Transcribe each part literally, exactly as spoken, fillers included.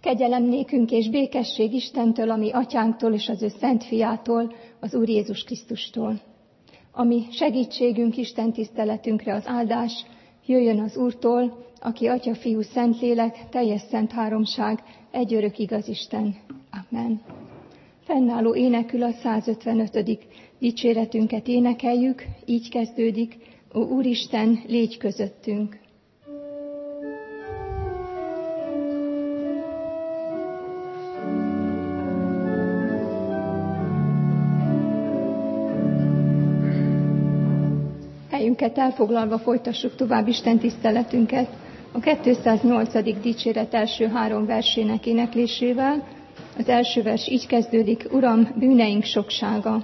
Kegyelem nékünk és békesség Istentől, ami atyánktól és az ő szent fiától, az Úr Jézus Krisztustól. Ami segítségünk, Isten tiszteletünkre az áldás, jöjjön az Úrtól, aki Atya, Fiú, Szentlélek, teljes szent háromság, egy örök igaz Isten. Amen. Fennálló énekül a százötvenötödik dicséretünket énekeljük, így kezdődik: Ó Úristen, légy közöttünk! Helyünket elfoglalva folytassuk tovább Isten tiszteletünket a kétszáznyolcadik dicséret első három versének éneklésével. Az első vers így kezdődik: Uram, bűneink soksága.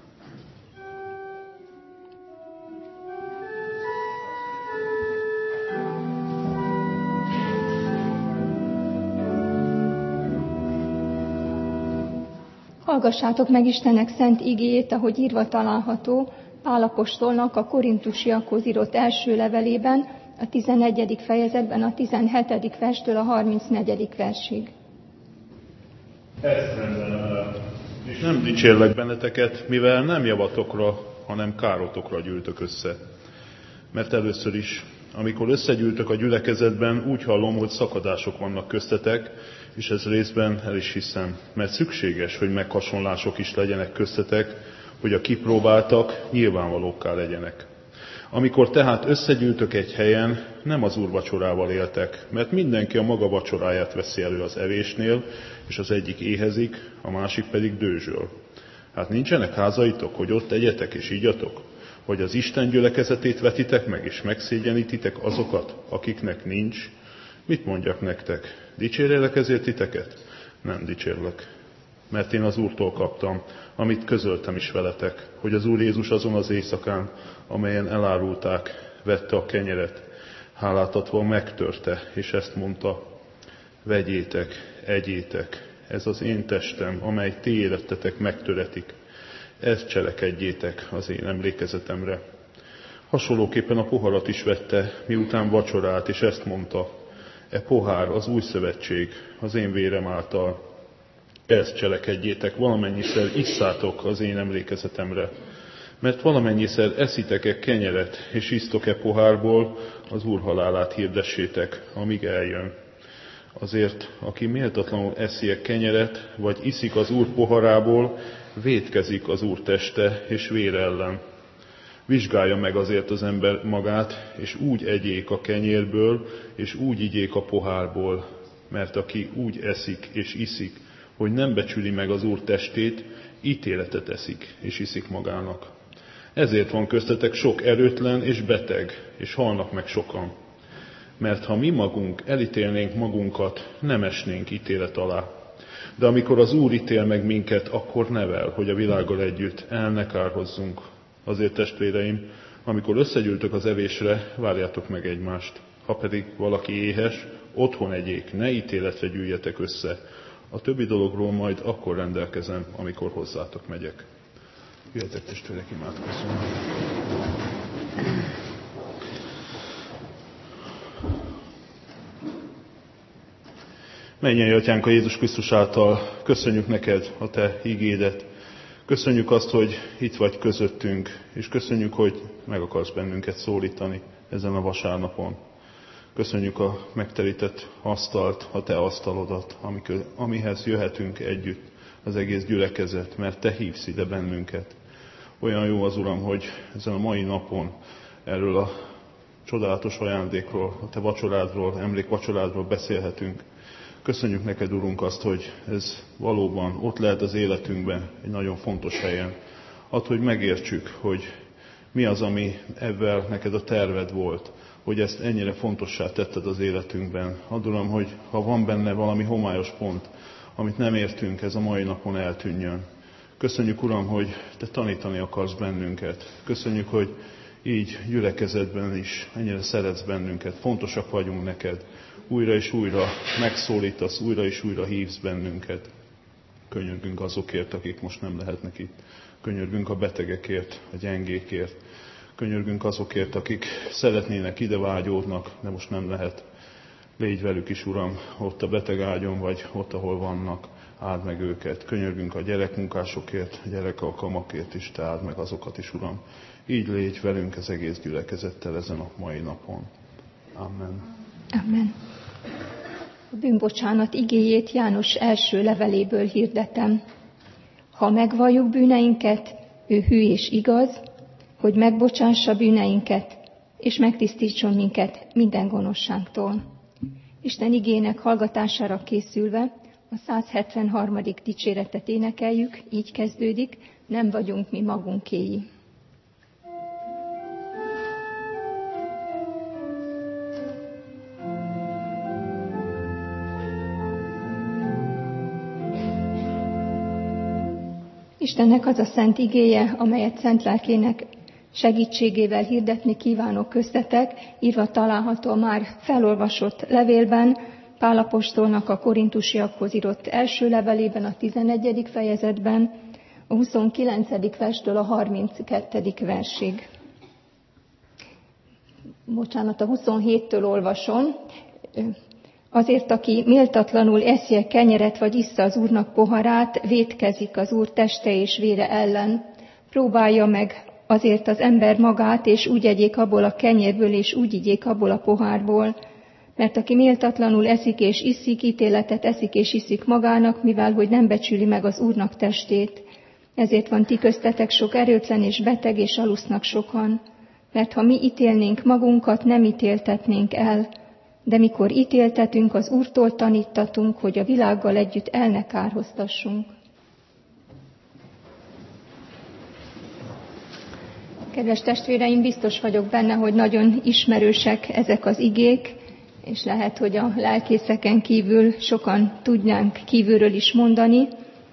Hallgassátok meg Istennek szent igéjét, ahogy írva található Pál apostolnak a korintusiakhoz írott első levelében, a tizennegyedik fejezetben, a tizenhetedik verstől a harmincnegyedik versig. Ezt rendelem, és nem dicsérlek benneteket, mivel nem javatokra, hanem károtokra gyűltök össze. Mert először is, amikor összegyűltök a gyülekezetben, úgy hallom, hogy szakadások vannak köztetek, és ez részben el is hiszem, mert szükséges, hogy meghasonlások is legyenek köztetek, hogy a kipróbáltak nyilvánvalókká legyenek. Amikor tehát összegyűltök egy helyen, nem az Úr vacsorával éltek, mert mindenki a maga vacsoráját veszi elő az evésnél, és az egyik éhezik, a másik pedig dőzsöl. Hát nincsenek házaitok, hogy ott egyetek és ígyatok? Hogy az Isten gyülekezetét vetitek meg, és megszégyenítitek azokat, akiknek nincs? Mit mondjak nektek? Dicsérjelek ezért titeket? Nem dicsérlek. Mert én az Úrtól kaptam, amit közöltem is veletek, hogy az Úr Jézus azon az éjszakán, amelyen elárulták, vette a kenyeret, hálát adva megtörte, és ezt mondta: vegyétek, egyétek, ez az én testem, amely ti életetek megtöretik. Ezt cselekedjétek az én emlékezetemre. Hasonlóképpen a poharat is vette, miután vacsorált, és ezt mondta: e pohár az új szövetség, az én vérem által. Ezt cselekedjétek, valamennyiszer isszátok az én emlékezetemre. Mert valamennyiszer eszitek-e kenyeret, és isztok-e pohárból, az Úr halálát hirdessétek, amíg eljön. Azért, aki méltatlanul eszi-e kenyeret, vagy iszik az Úr poharából, vétkezik az Úr teste és vére ellen. Vizsgálja meg azért az ember magát, és úgy egyék a kenyérből, és úgy igyék a pohárból, mert aki úgy eszik és iszik, hogy nem becsüli meg az Úr testét, ítéletet eszik és iszik magának. Ezért van köztetek sok erőtlen és beteg, és halnak meg sokan. Mert ha mi magunk elítélnénk magunkat, nem esnénk ítélet alá. De amikor az Úr ítél meg minket, akkor nevel, hogy a világgal együtt el ne kárhozzunk. Azért, testvéreim, amikor összegyűltök az evésre, várjátok meg egymást. Ha pedig valaki éhes, otthon egyék, ne ítéletre gyűjjetek össze. A többi dologról majd akkor rendelkezem, amikor hozzátok megyek. Jöjjetek, testvérek, imádkozzunk. Mennyei Atyánk, a Jézus Krisztus által köszönjük neked a te igédet. Köszönjük azt, hogy itt vagy közöttünk, és köszönjük, hogy meg akarsz bennünket szólítani ezen a vasárnapon. Köszönjük a megterített asztalt, a te asztalodat, amihez jöhetünk együtt az egész gyülekezet, mert te hívsz ide bennünket. Olyan jó az, Uram, hogy ezen a mai napon erről a csodálatos ajándékról, a te vacsorádról, emlékvacsorádról beszélhetünk. Köszönjük neked, Urunk, azt, hogy ez valóban ott lehet az életünkben, egy nagyon fontos helyen. Add, hogy megértsük, hogy mi az, ami ebben neked a terved volt, hogy ezt ennyire fontossá tetted az életünkben. Add, Uram, hogy ha van benne valami homályos pont, amit nem értünk, ez a mai napon eltűnjön. Köszönjük, Uram, hogy te tanítani akarsz bennünket. Köszönjük, hogy így gyülekezetben is ennyire szeretsz bennünket. Fontosak vagyunk neked. Újra és újra megszólítasz, újra és újra hívsz bennünket. Könyörgünk azokért, akik most nem lehetnek itt. Könyörgünk a betegekért, a gyengékért. Könyörgünk azokért, akik szeretnének, ide vágyódnak, de most nem lehet. Légy velük is, Uram, ott a beteg ágyon, vagy ott, ahol vannak, áld meg őket. Könyörgünk a gyerekmunkásokért, a gyerekalkalmakért is, te áld meg azokat is, Uram. Így légy velünk az egész gyülekezettel ezen a mai napon. Amen. Amen. A bűnbocsánat igéjét János első leveléből hirdetem. Ha megvalljuk bűneinket, ő hű és igaz, hogy megbocsássa bűneinket, és megtisztítson minket minden gonoszságtól. Isten igének hallgatására készülve a száz hetvenharmadik dicséretet énekeljük, így kezdődik, nem vagyunk mi magunkéi. Istennek az a szent igéje, amelyet szent lelkének segítségével hirdetni kívánok köztetek, írva található már felolvasott levélben, Pál apostolnak a korintusiakhoz írott első levelében, a tizennegyedik fejezetben, a huszonkilencedik verstől a harminckettedik versig. Bocsánat, a huszonhéttől olvasom. Azért, aki méltatlanul eszi kenyeret, vagy issza az Úrnak poharát, vétkezik az Úr teste és vére ellen. Próbálja meg azért az ember magát, és úgy egyék abból a kenyérből, és úgy igyék abból a pohárból. Mert aki méltatlanul eszik és iszik, ítéletet eszik és iszik magának, mivel hogy nem becsüli meg az Úrnak testét. Ezért van ti köztetek sok erőtlen és beteg, és alusznak sokan. Mert ha mi ítélnénk magunkat, nem ítéltetnénk el. De mikor ítéltetünk, az Úrtól tanítatunk, hogy a világgal együtt el ne kárhoztassunk. Kedves testvéreim, biztos vagyok benne, hogy nagyon ismerősek ezek az igék, és lehet, hogy a lelkészeken kívül sokan tudnánk kívülről is mondani,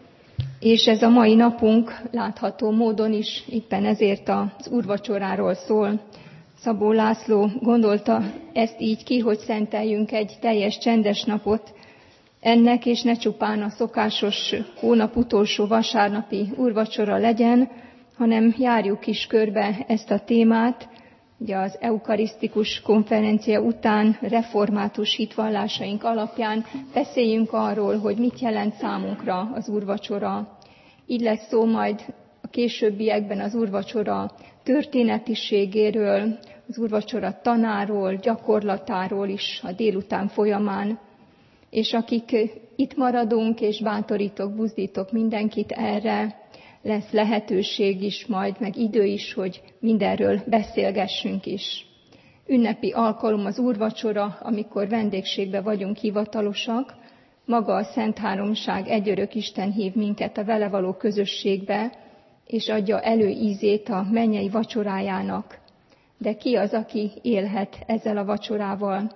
és ez a mai napunk látható módon is éppen ezért az úrvacsoráról szól. Szabó László gondolta ezt így ki, hogy szenteljünk egy teljes csendes napot ennek, és ne csupán a szokásos hónap utolsó vasárnapi úrvacsora legyen, hanem járjuk is körbe ezt a témát. Ugye az eukarisztikus konferencia után református hitvallásaink alapján beszéljünk arról, hogy mit jelent számunkra az úrvacsora. Így lesz szó majd a későbbiekben az úrvacsora történetiségéről, az úrvacsora tanáról, gyakorlatáról is a délután folyamán. És akik itt maradunk, és bátorítok, buzdítok mindenkit erre, lesz lehetőség is majd, meg idő is, hogy mindenről beszélgessünk is. Ünnepi alkalom az úrvacsora, amikor vendégségbe vagyunk hivatalosak, maga a Szent Háromság egyörök Isten hív minket a vele való közösségbe, és adja előízét a mennyei vacsorájának. De ki az, aki élhet ezzel a vacsorával?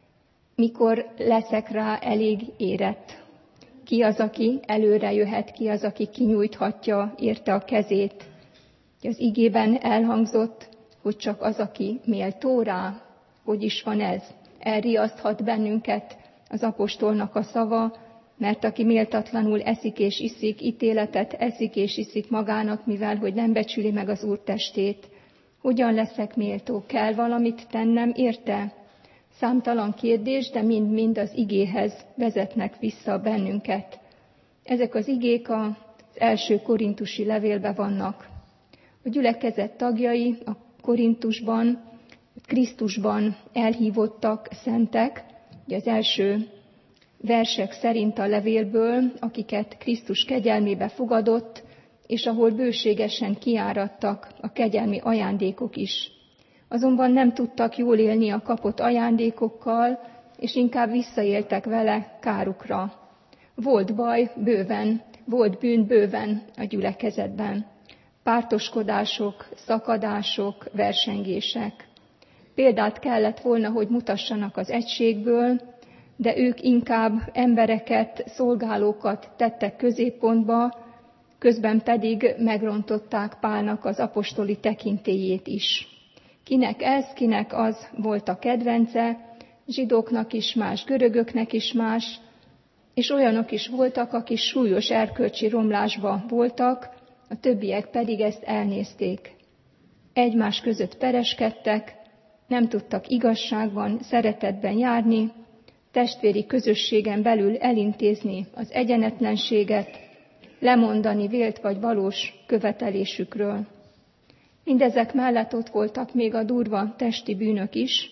Mikor leszek rá elég érett? Ki az, aki előre jöhet, ki az, aki kinyújthatja érte a kezét? Az igében elhangzott, hogy csak az, aki méltó rá, hogy is van ez. Elriaszthat bennünket az apostolnak a szava, mert aki méltatlanul eszik és iszik, ítéletet eszik és iszik magának, mivel hogy nem becsüli meg az Úr testét. Hogyan leszek méltó? Kell valamit tennem érte? Számtalan kérdés, de mind-mind az igéhez vezetnek vissza bennünket. Ezek az igék az első korintusi levélben vannak. A gyülekezet tagjai a Korintusban, Krisztusban elhívottak szentek, ugye az első versek szerint a levélből, akiket Krisztus kegyelmébe fogadott, és ahol bőségesen kiáradtak a kegyelmi ajándékok is. Azonban nem tudtak jól élni a kapott ajándékokkal, és inkább visszaéltek vele kárukra. Volt baj bőven, volt bűn bőven a gyülekezetben. Pártoskodások, szakadások, versengések. Példát kellett volna, hogy mutassanak az egységből, de ők inkább embereket, szolgálókat tettek középpontba, közben pedig megrontották Pálnak az apostoli tekintélyét is. Kinek ez, kinek az volt a kedvence, zsidóknak is más, görögöknek is más, és olyanok is voltak, akik súlyos erkölcsi romlásba voltak, a többiek pedig ezt elnézték. Egymás között pereskedtek, nem tudtak igazságban, szeretetben járni, testvéri közösségen belül elintézni az egyenetlenséget, lemondani vélt vagy valós követelésükről. Mindezek mellett ott voltak még a durva testi bűnök is,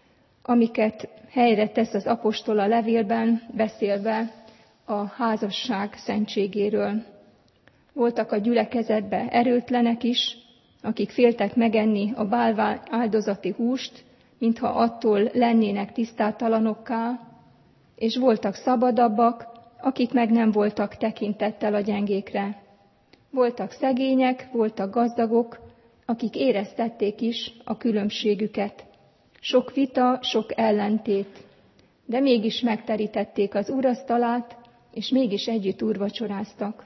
amiket helyre tesz az apostol a levélben, beszélve a házasság szentségéről. Voltak a gyülekezetben erőtlenek is, akik féltek megenni a bálvány áldozati húst, mintha attól lennének tisztátalanokká, és voltak szabadabbak, akik meg nem voltak tekintettel a gyengékre. Voltak szegények, voltak gazdagok, akik éreztették is a különbségüket. Sok vita, sok ellentét, de mégis megterítették az úrasztalát, és mégis együtt úrvacsoráztak.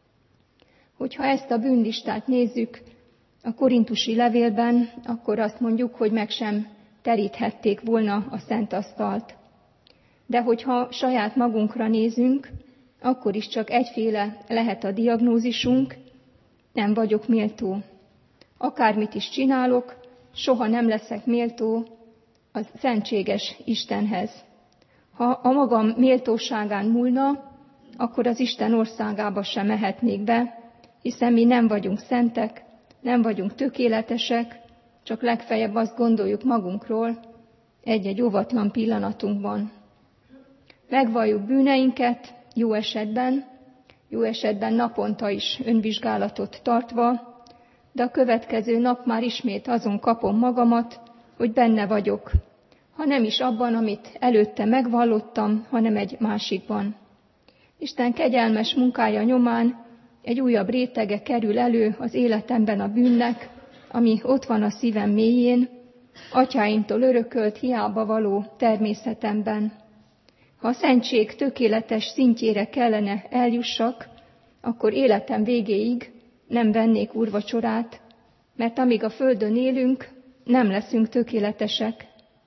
Hogyha ezt a bűnlistát nézzük a korintusi levélben, akkor azt mondjuk, hogy meg sem teríthették volna a szent asztalt. De hogyha saját magunkra nézünk, akkor is csak egyféle lehet a diagnózisunk, nem vagyok méltó. Akármit is csinálok, soha nem leszek méltó a szentséges Istenhez. Ha a magam méltóságán múlna, akkor az Isten országába sem mehetnék be, hiszen mi nem vagyunk szentek, nem vagyunk tökéletesek, csak legfeljebb azt gondoljuk magunkról egy-egy óvatlan pillanatunkban. Megvalljuk bűneinket, jó esetben, jó esetben naponta is önvizsgálatot tartva, de a következő nap már ismét azon kapom magamat, hogy benne vagyok, ha nem is abban, amit előtte megvallottam, hanem egy másikban. Isten kegyelmes munkája nyomán egy újabb rétege kerül elő az életemben a bűnnek, ami ott van a szívem mélyén, atyáimtól örökölt hiába való természetemben. Ha a szentség tökéletes szintjére kellene eljussak, akkor életem végéig nem vennék úrvacsorát, mert amíg a földön élünk, nem leszünk tökéletesek.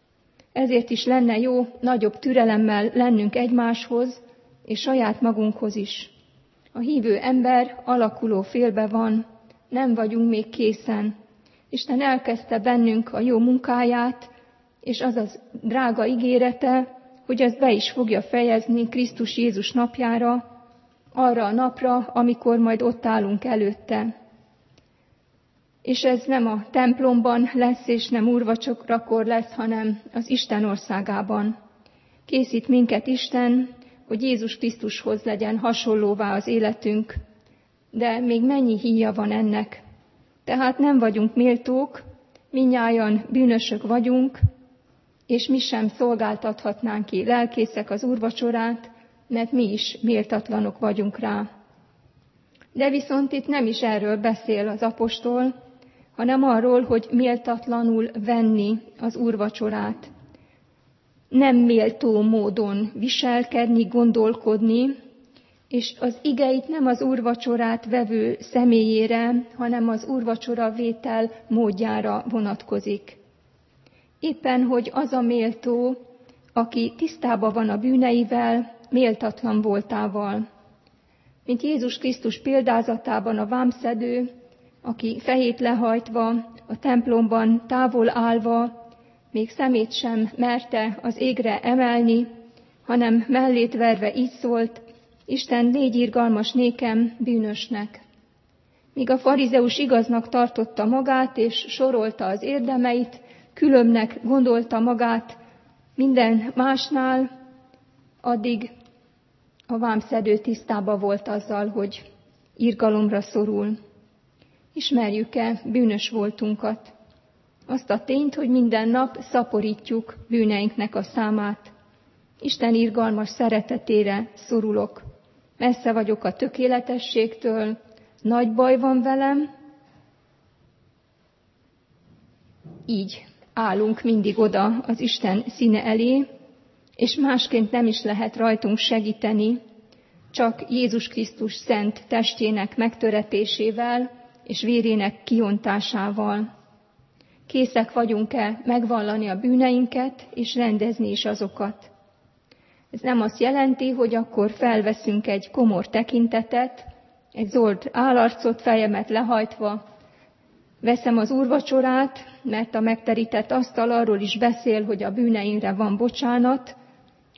Ezért is lenne jó nagyobb türelemmel lennünk egymáshoz, és saját magunkhoz is. A hívő ember alakuló félbe van, nem vagyunk még készen. Isten elkezdte bennünk a jó munkáját, és az az drága ígérete, hogy ezt be is fogja fejezni Krisztus Jézus napjára, arra a napra, amikor majd ott állunk előtte. És ez nem a templomban lesz, és nem úrvacsorakor lesz, hanem az Isten országában. Készít minket Isten, hogy Jézus Krisztushoz legyen hasonlóvá az életünk, de még mennyi híja van ennek. Tehát nem vagyunk méltók, mindnyájan bűnösök vagyunk, és mi sem szolgáltathatnánk ki lelkészek az úrvacsorát, mert mi is méltatlanok vagyunk rá. De viszont itt nem is erről beszél az apostol, hanem arról, hogy méltatlanul venni az úrvacsorát. Nem méltó módon viselkedni, gondolkodni, és az ige itt nem az úrvacsorát vevő személyére, hanem az úrvacsora vétel módjára vonatkozik. Éppen, hogy az a méltó, aki tisztában van a bűneivel, méltatlan voltával. Mint Jézus Krisztus példázatában a vámszedő, aki fejét lehajtva, a templomban távol állva, még szemét sem merte az égre emelni, hanem mellét verve így szólt: Isten, légy irgalmas nékem, bűnösnek. Míg a farizeus igaznak tartotta magát, és sorolta az érdemeit, különbnek gondolta magát minden másnál, addig a vámszedő tisztában volt azzal, hogy irgalomra szorul. Ismerjük-e bűnös voltunkat? Azt a tényt, hogy minden nap szaporítjuk bűneinknek a számát. Isten irgalmas szeretetére szorulok. Messze vagyok a tökéletességtől, nagy baj van velem. Így állunk mindig oda az Isten színe elé, és másként nem is lehet rajtunk segíteni, csak Jézus Krisztus szent testjének megtöretésével és vérének kiontásával. Készek vagyunk-e megvallani a bűneinket és rendezni is azokat? Ez nem azt jelenti, hogy akkor felveszünk egy komor tekintetet, egy zord állarcot, fejemet lehajtva, veszem az úrvacsorát, mert a megterített asztal arról is beszél, hogy a bűneinkre van bocsánat,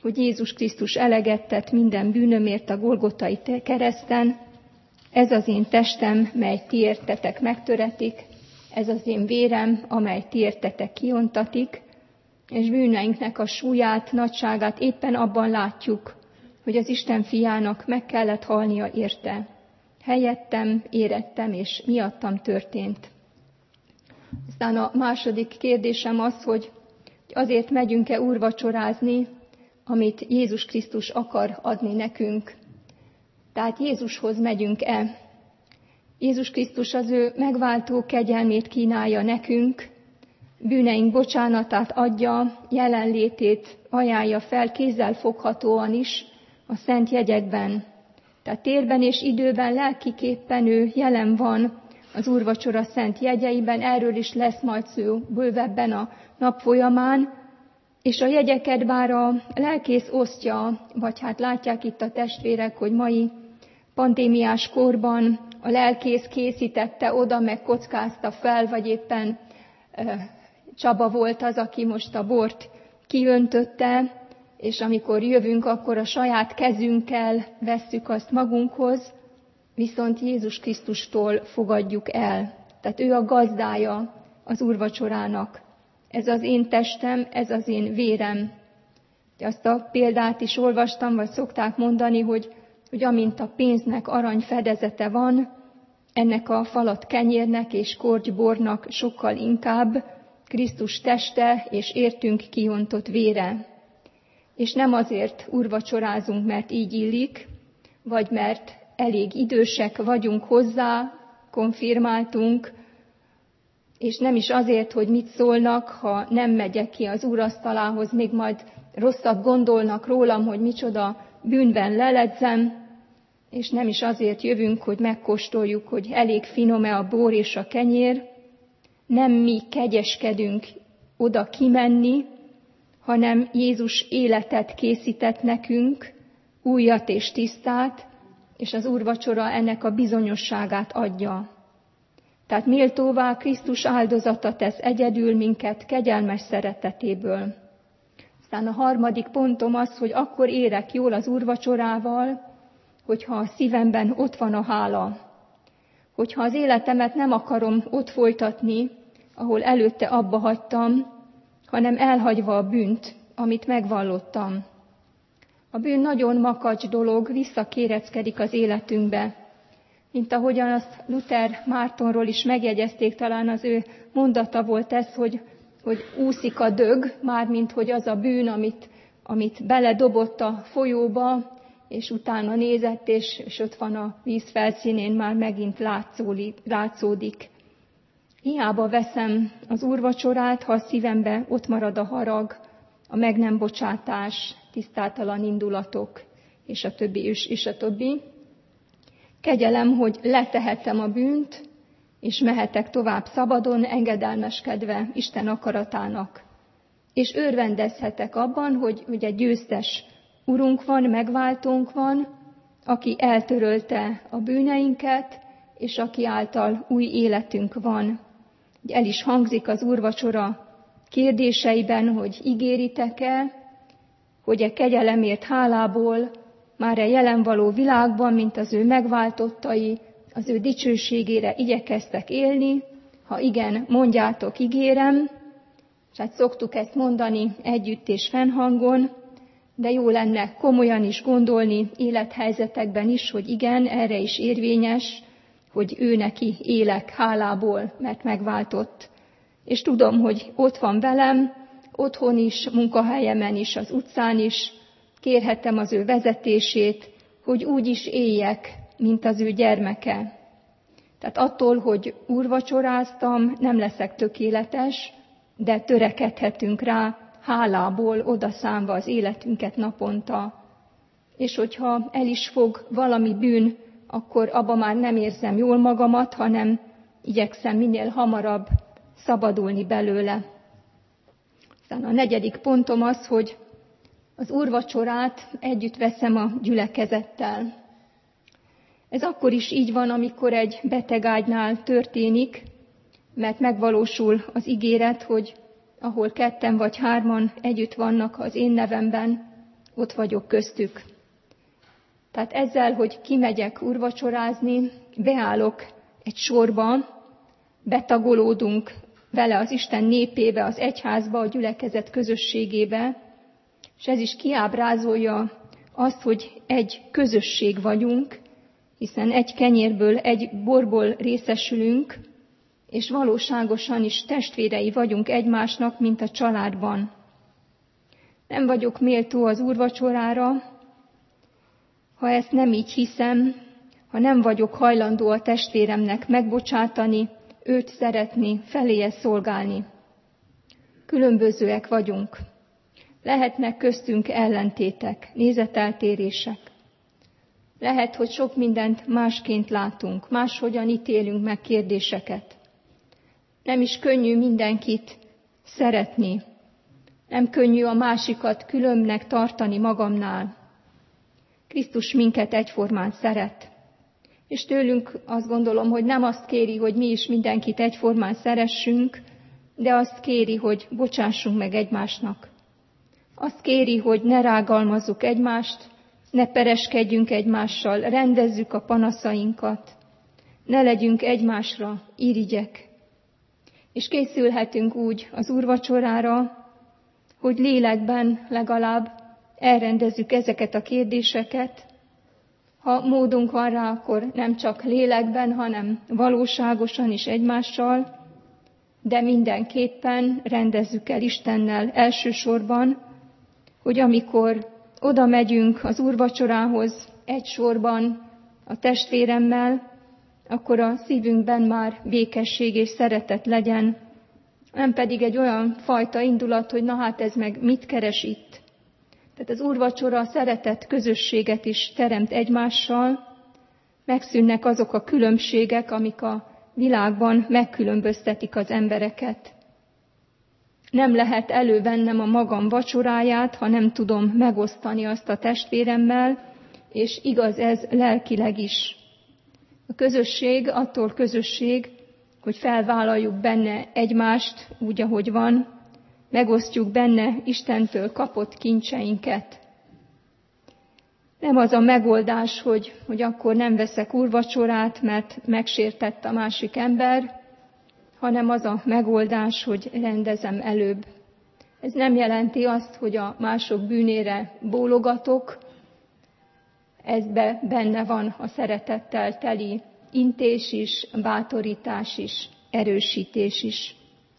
hogy Jézus Krisztus eleget tett minden bűnömért a Golgotai kereszten. Ez az én testem, mely ti értetek megtöretik, ez az én vérem, amely ti értetek kiontatik, és bűneinknek a súlyát, nagyságát éppen abban látjuk, hogy az Isten fiának meg kellett halnia érte. Helyettem, érettem, és miattam történt. Aztán a második kérdésem az, hogy azért megyünk-e úrvacsorázni, amit Jézus Krisztus akar adni nekünk. Tehát Jézushoz megyünk-e? Jézus Krisztus az ő megváltó kegyelmét kínálja nekünk, bűneink bocsánatát adja, jelenlétét ajánlja fel kézzel foghatóan is a szent jegyekben. Tehát térben és időben, lelkiképpen ő jelen van az úrvacsora szent jegyeiben, erről is lesz majd szó bővebben a nap folyamán, és a jegyeket bár a lelkész osztja, vagy hát látják itt a testvérek, hogy mai pandémiás korban a lelkész készítette oda, meg kockázta fel, vagy éppen e, Csaba volt az, aki most a bort kiöntötte, és amikor jövünk, akkor a saját kezünkkel vesszük azt magunkhoz, viszont Jézus Krisztustól fogadjuk el. Tehát ő a gazdája az úrvacsorának. Ez az én testem, ez az én vérem. Azt a példát is olvastam, vagy szokták mondani, hogy, hogy amint a pénznek arany fedezete van, ennek a falat kenyérnek és kortybornak sokkal inkább Krisztus teste és értünk kiontott vére. És nem azért úrvacsorázunk, mert így illik, vagy mert elég idősek vagyunk hozzá, konfirmáltunk, és nem is azért, hogy mit szólnak, ha nem megyek ki az úrasztalához, még majd rosszat gondolnak rólam, hogy micsoda bűnben leledzem, és nem is azért jövünk, hogy megkóstoljuk, hogy elég finom-e a bor és a kenyér, nem mi kegyeskedünk oda kimenni, hanem Jézus életet készített nekünk, újat és tisztát, és az úrvacsora ennek a bizonyosságát adja. Tehát méltóvá Krisztus áldozata tesz egyedül minket kegyelmes szeretetéből. Aztán a harmadik pontom az, hogy akkor érek jól az úrvacsorával, hogyha a szívemben ott van a hála. Hogyha az életemet nem akarom ott folytatni, ahol előtte abba hagytam, hanem elhagyva a bűnt, amit megvallottam. A bűn nagyon makacs dolog, visszakéreckedik az életünkbe. Mint ahogyan azt Luther Mártonról is megjegyezték, talán az ő mondata volt ez, hogy, hogy úszik a dög, mármint hogy az a bűn, amit, amit beledobott a folyóba, és utána nézett, és, és ott van a víz felszínén, már megint látszódik. látszódik. Hiába veszem az úrvacsorát, ha a szívembe ott marad a harag, a meg nem bocsátás, tisztátalan indulatok, és a többi, és, és a többi. Kegyelem, hogy letehettem a bűnt, és mehetek tovább szabadon, engedelmeskedve Isten akaratának. És örvendezhetek abban, hogy ugye győztes Urunk van, megváltónk van, aki eltörölte a bűneinket, és aki által új életünk van. El is hangzik az úrvacsora kérdéseiben, hogy ígéritek-e, hogy e kegyelemért hálából már a jelen való világban, mint az ő megváltottai, az ő dicsőségére igyekeztek élni. Ha igen, mondjátok, ígérem. És hát szoktuk ezt mondani együtt és fennhangon, de jó lenne komolyan is gondolni élethelyzetekben is, hogy igen, erre is érvényes, hogy ő neki élek hálából, mert megváltott. És tudom, hogy ott van velem, otthon is, munkahelyemen is, az utcán is, kérhetem az ő vezetését, hogy úgy is éljek, mint az ő gyermeke. Tehát attól, hogy úrvacsoráztam, nem leszek tökéletes, de törekedhetünk rá, hálából odaszámva az életünket naponta. És hogyha el is fog valami bűn, akkor abba már nem érzem jól magamat, hanem igyekszem minél hamarabb szabadulni belőle. Aztán a negyedik pontom az, hogy az úrvacsorát együtt veszem a gyülekezettel. Ez akkor is így van, amikor egy betegágynál történik, mert megvalósul az ígéret, hogy ahol ketten vagy hárman együtt vannak az én nevemben, ott vagyok köztük. Tehát ezzel, hogy kimegyek úrvacsorázni, beállok egy sorba, betagolódunk vele az Isten népébe, az egyházba, a gyülekezet közösségébe, és ez is kiábrázolja azt, hogy egy közösség vagyunk, hiszen egy kenyérből, egy borból részesülünk, és valóságosan is testvérei vagyunk egymásnak, mint a családban. Nem vagyok méltó az úrvacsorára, ha ezt nem így hiszem, ha nem vagyok hajlandó a testvéremnek megbocsátani, őt szeretni, feléje szolgálni. Különbözőek vagyunk. Lehetnek köztünk ellentétek, nézeteltérések. Lehet, hogy sok mindent másként látunk, máshogyan ítélünk meg kérdéseket. Nem is könnyű mindenkit szeretni. Nem könnyű a másikat különbnek tartani magamnál. Krisztus minket egyformán szeret. És tőlünk azt gondolom, hogy nem azt kéri, hogy mi is mindenkit egyformán szeressünk, de azt kéri, hogy bocsássunk meg egymásnak. Azt kéri, hogy ne rágalmazzuk egymást, ne pereskedjünk egymással, rendezzük a panaszainkat, ne legyünk egymásra irigyek. És készülhetünk úgy az úrvacsorára, hogy lélekben legalább elrendezzük ezeket a kérdéseket. Ha módunk van rá, akkor nem csak lélekben, hanem valóságosan is egymással, de mindenképpen rendezzük el Istennel elsősorban, hogy amikor oda megyünk az úrvacsorához egy sorban a testvéremmel, akkor a szívünkben már békesség és szeretet legyen, nem pedig egy olyan fajta indulat, hogy na hát ez meg mit keres itt. Tehát az úrvacsora a szeretet közösséget is teremt egymással, megszűnnek azok a különbségek, amik a világban megkülönböztetik az embereket. Nem lehet elővennem a magam vacsoráját, ha nem tudom megosztani azt a testvéremmel, és igaz ez lelkileg is. A közösség attól közösség, hogy felvállaljuk benne egymást úgy, ahogy van, megosztjuk benne Istentől kapott kincseinket. Nem az a megoldás, hogy, hogy akkor nem veszek úrvacsorát, mert megsértett a másik ember, hanem az a megoldás, hogy rendezem előbb. Ez nem jelenti azt, hogy a mások bűnére bólogatok, ezbe benne van a szeretettel teli intés is, bátorítás is, erősítés is.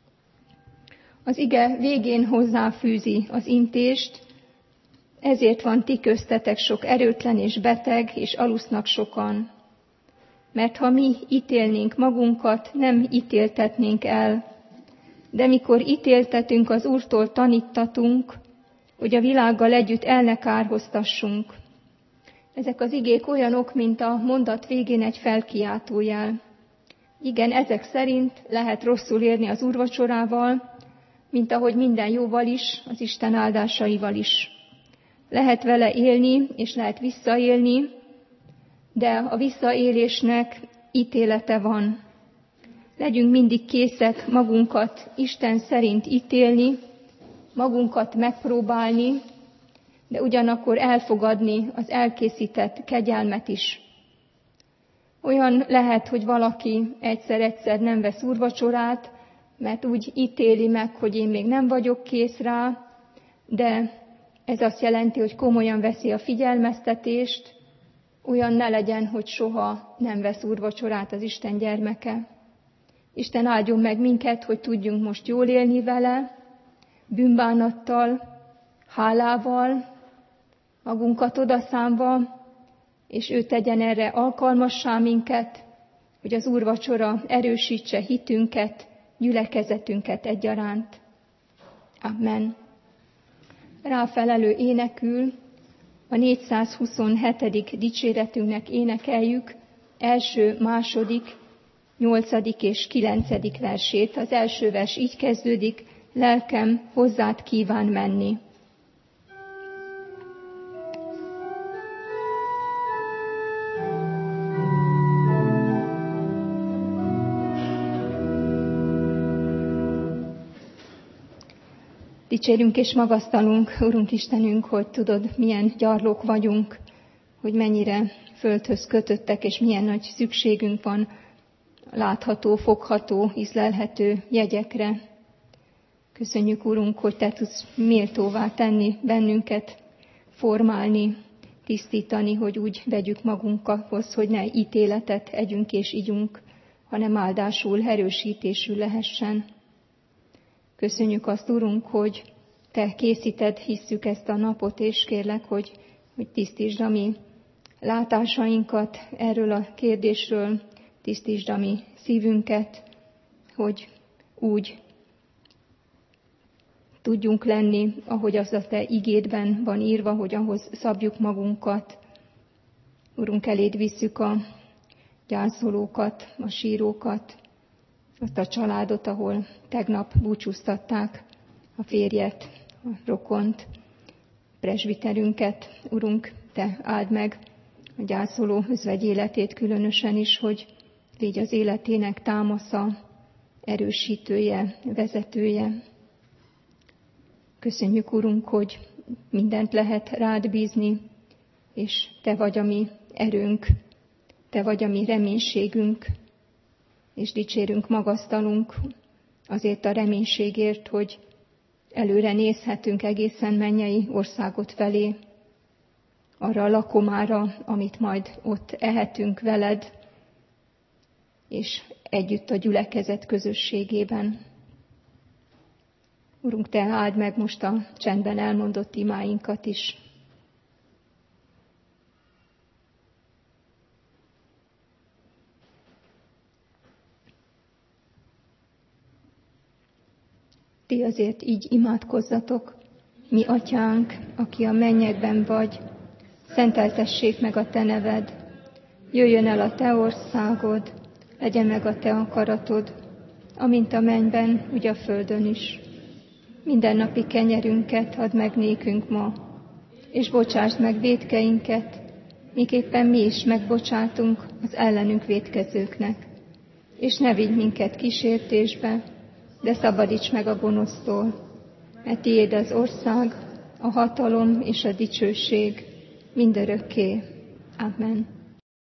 Az ige végén hozzáfűzi az intést, ezért van ti köztetek sok erőtlen és beteg, és alusznak sokan. Mert ha mi ítélnénk magunkat, nem ítéltetnénk el, de mikor ítéltetünk, az Úrtól tanítatunk, hogy a világgal együtt el ne kárhoztassunk. Ezek az igék olyanok, mint a mondat végén egy felkiáltójel. Igen, ezek szerint lehet rosszul érni az úrvacsorával, mint ahogy minden jóval is, az Isten áldásaival is. Lehet vele élni, és lehet visszaélni, de a visszaélésnek ítélete van. Legyünk mindig készek magunkat Isten szerint ítélni, magunkat megpróbálni, de ugyanakkor elfogadni az elkészített kegyelmet is. Olyan lehet, hogy valaki egyszer-egyszer nem vesz úrvacsorát, mert úgy ítéli meg, hogy én még nem vagyok kész rá, de ez azt jelenti, hogy komolyan veszi a figyelmeztetést, olyan ne legyen, hogy soha nem vesz úrvacsorát az Isten gyermeke. Isten áldjon meg minket, hogy tudjunk most jól élni vele, bűnbánattal, hálával, magunkat odaszámva, és ő tegyen erre alkalmassá minket, hogy az úrvacsora erősítse hitünket, gyülekezetünket egyaránt. Amen. Ráfelelő énekül a négyszázhuszonhetedik dicséretünknek énekeljük első, második, nyolcadik és kilencedik versét. Az első vers így kezdődik: lelkem hozzád kíván menni. Dicsérünk és magasztalunk, Urunk Istenünk, hogy tudod, milyen gyarlók vagyunk, hogy mennyire földhöz kötöttek, és milyen nagy szükségünk van látható, fogható, ízlelhető jegyekre. Köszönjük, Urunk, hogy Te tudsz méltóvá tenni bennünket, formálni, tisztítani, hogy úgy vegyük magunkhoz, hogy ne ítéletet együnk és igyunk, hanem áldásul, erősítésül lehessen. Köszönjük azt, Urunk, hogy Te készíted, hisszük ezt a napot, és kérlek, hogy, hogy tisztítsd a mi látásainkat erről a kérdésről, tisztítsd a mi szívünket, hogy úgy tudjunk lenni, ahogy az a Te igédben van írva, hogy ahhoz szabjuk magunkat. Urunk, eléd visszük a gyászolókat, a sírókat, azt a családot, ahol tegnap búcsúztatták a férjet, a rokont, presbiterünket. Urunk, Te áld meg a gyászoló özvegy életét különösen is, hogy légy az életének támasza, erősítője, vezetője. Köszönjük, Urunk, hogy mindent lehet rád bízni, és Te vagy a mi erőnk, Te vagy a mi reménységünk, és dicsérünk, magasztalunk azért a reménységért, hogy előre nézhetünk egészen mennyei országot felé, arra a lakomára, amit majd ott ehetünk veled, és együtt a gyülekezet közösségében. Urunk, Te áld meg most a csendben elmondott imáinkat is. Ti azért így imádkozzatok, mi atyánk, aki a mennyekben vagy, szenteltessék meg a Te neved, jöjjön el a Te országod, legyen meg a Te akaratod, amint a mennyben, úgy a földön is. Mindennapi kenyerünket add meg nékünk ma, és bocsásd meg vétkeinket, miképpen mi is megbocsátunk az ellenünk vétkezőknek. És ne vigy minket kísértésbe, de szabadíts meg a gonosztól, mert tiéd az ország, a hatalom és a dicsőség mindörökké. Amen.